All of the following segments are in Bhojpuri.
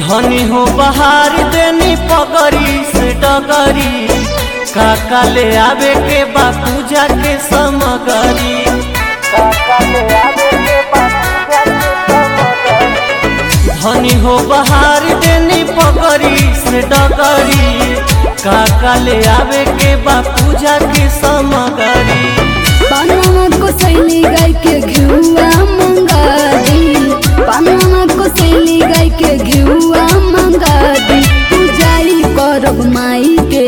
धनी हो बहार देनी पगड़ी से डगरी काका ले आवे के बा पूजा के समगरी धनी हो बहार देनी पगड़ी से डगरी काका ले आवे के बा पूजा के समगरी पनमा को सैली गाय के घिउआ मंगा दी पनमा को सैली गाय के घिउआ मंगा दी पूजाई करब माई के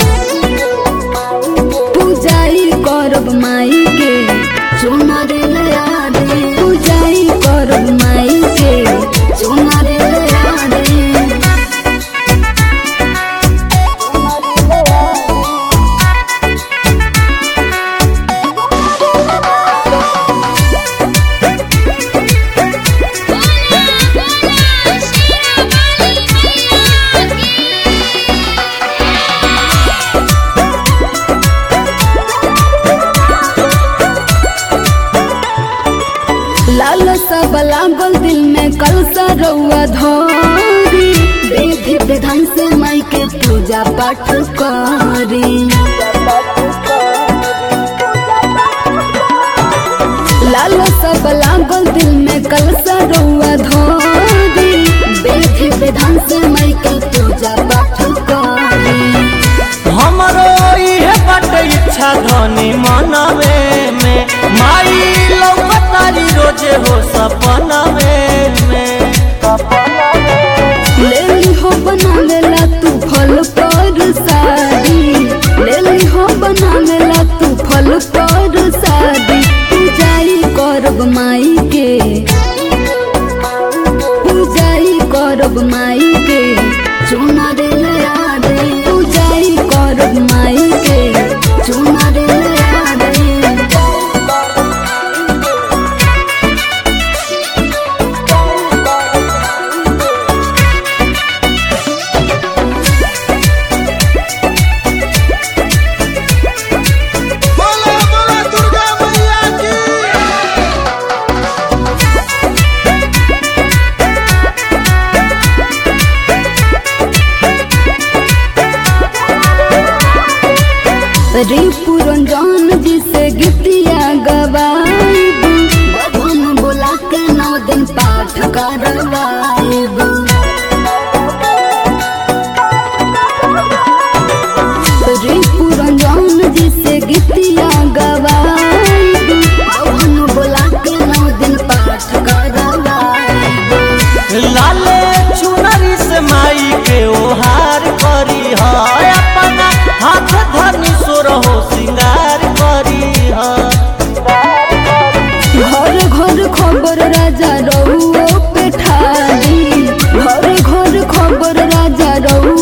पूजाई करब माई के चुनर लया दे पूजाई करब माई के चुनर लया दे लालसा लागल दिल में कलसा रउआ धरी विधि विधान से माई के पूजा पाठ करी लालसा लागल दिल में कलसा रउआ धरी विधि विधान से माई के पूजा पाठ करी हमरो इहे बाटे इच्छा धनी मनवे में माई लौकतारी रोजे हो सपना में लेली हो बनावेला तू फल पर साड़ी लेली हो बनावेला तू फल पर साड़ी पूजाई करब माई के पूजाई करब माई के चुनर लया दे पूजाई करब माई के चुनर लया दे रिपु रंजन जी से गीतिया गवाइब भगवान बोला के 9 दिन पाठ करवाइब रिपु रंजन जी से गीतिया गवाइब भगवान बोला के 9 दिन पाठ करवाइब लाले चुनरी से माई के ओहार करी है अपना हाथ धनी सोरहो सिंगार करी है घर घर खबर राजा रहुओ पे ठारी घर घर खबर राजा रहुओ